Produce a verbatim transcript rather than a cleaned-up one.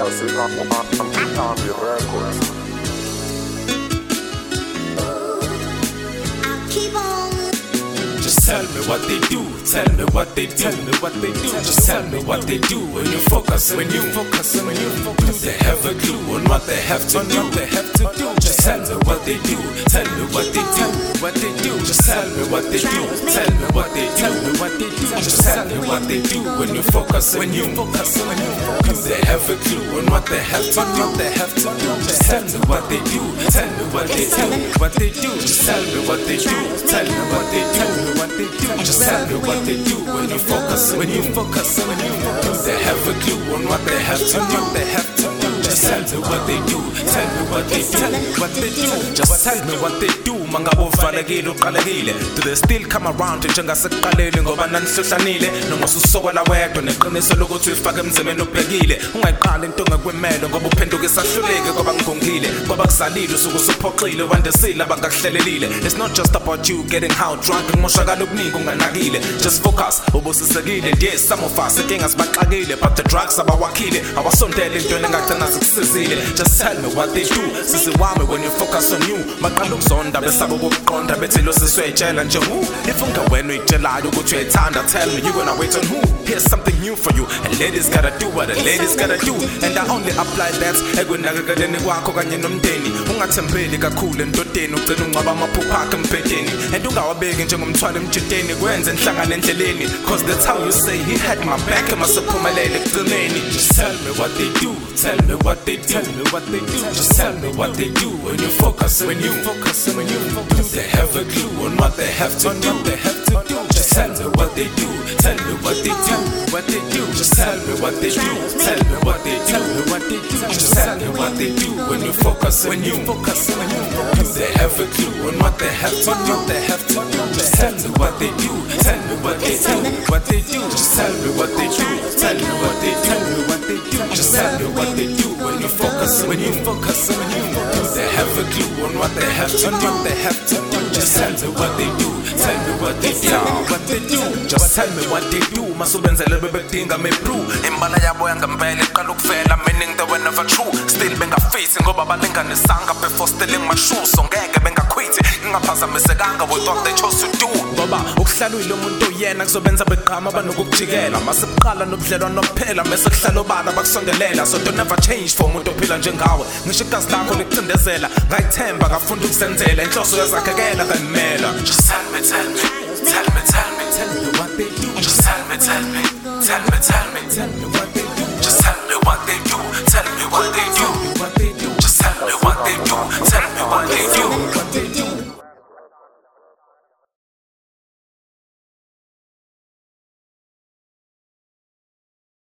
focus on the records. Just tell me what they do, tell me what they do, tell me what they do. Just tell me what they do when you focus, when you focus, when you focus. They have a clue on what they have to do, what they have to do. Just tell me what they do, tell me what they do, what they do. Just tell me what they do, tell me what they do, what they do. Just tell me what they do when you focus, when you focus, when you focus. They have a clue on what they have to do, what they have to do. Just tell me what they do, tell me what they do, what they do. Just tell me what they do, tell me what they do, what they do. Just tell me what they do when you focus, when you focus, when you focus. They have a clue on what they have to do, they have to do. Just tell me what they do, tell me what they do, what they do. Just tell me what they do. Mangabo valagile uqalekile. Do they still come around njengasekuqaleni ngoba nanihlohlanile noma ususokola wedwa neqiniso lokuthi uyifake emzimeni ubhekile ungayiqala into ongakwemelo ngoba uphenduka isahluleke ngoba ngigongile ngoba kusalile usuku usuphoxile wandesile abangakuhlelelile. It's not just about you getting how drunk ngoshakala okuningi unganakile. Just focus ubusisekile. Yes, some of us inkinga sibaxakile but the drugs abawakhile awasondele into engagcina zikusizile. Just tell me what they do sisi wami when you focus on you maqala ukuzonda besaba ukuqonda bethi lo siswetshela nje who if ungawena uyitshelayo ukuthi uyayithanda tell me you gonna wait on who. Here's something new for you and ladies gotta do what a ladies gotta do and I only apply that ekunakekeleni kwakho kanye nomndeni ungathembeli kakhulu endodeni ugcina ungcwaba amaphupha akhe empedeni and ungawabeki njengomthwalo emjideni kwenze enhlangana endleleni cause that's how you say he had my back emasephumelele ekugcineni. Just tell me what they do, tell me what they do, tell me what they do. Just tell me what they do when you focus, when you focus, when you focus. They have a clue on what they have to do, they have to do. Just tell me what they do, tell me what they do, what they do. Just tell me what they do, tell me what they do, what they do. Just tell me what they do when you focus, when you focus, when you focus. They have a clue on what they have to do, they have to do. Just tell me what they do, tell me what they do, what they do. Just tell me what they do, tell me what they do, what they do. Just tell me what they do when you focus, when you focus, when you focus. They have a clue on what they have to do, they have to do. Just tell me what they do, tell me what they do, what they do. Just tell me what they do. Masubenzele bebedinga me blue. Imbala yabo yangempela iqala ukuvela meaning they were never true. Still bengafethi ngoba balinganisanga before stealing my shoes. So ngeke bengakhwithi ngingaphazamisekanga with what they chose to do. Ngoba ukuhlala uyilo muntu yena kuzobenza beqhama banokukujikela. Masiqala nobudlelwano nophela mase kuhlala obala bakusondelela. So don't never change for umuntu ophila njengawe. Ngisho igazi lakho likucindezela ngayithemba ngafunda ukusenzela inhloso yazakhekela kanimela. Just tell me, tell me, tell me, tell me, tell me what they do. Just tell me, tell me, tell me, tell me, tell me what they do. Just tell me what they do, tell me what they do, what they do. Just tell me what they do, tell me what they do.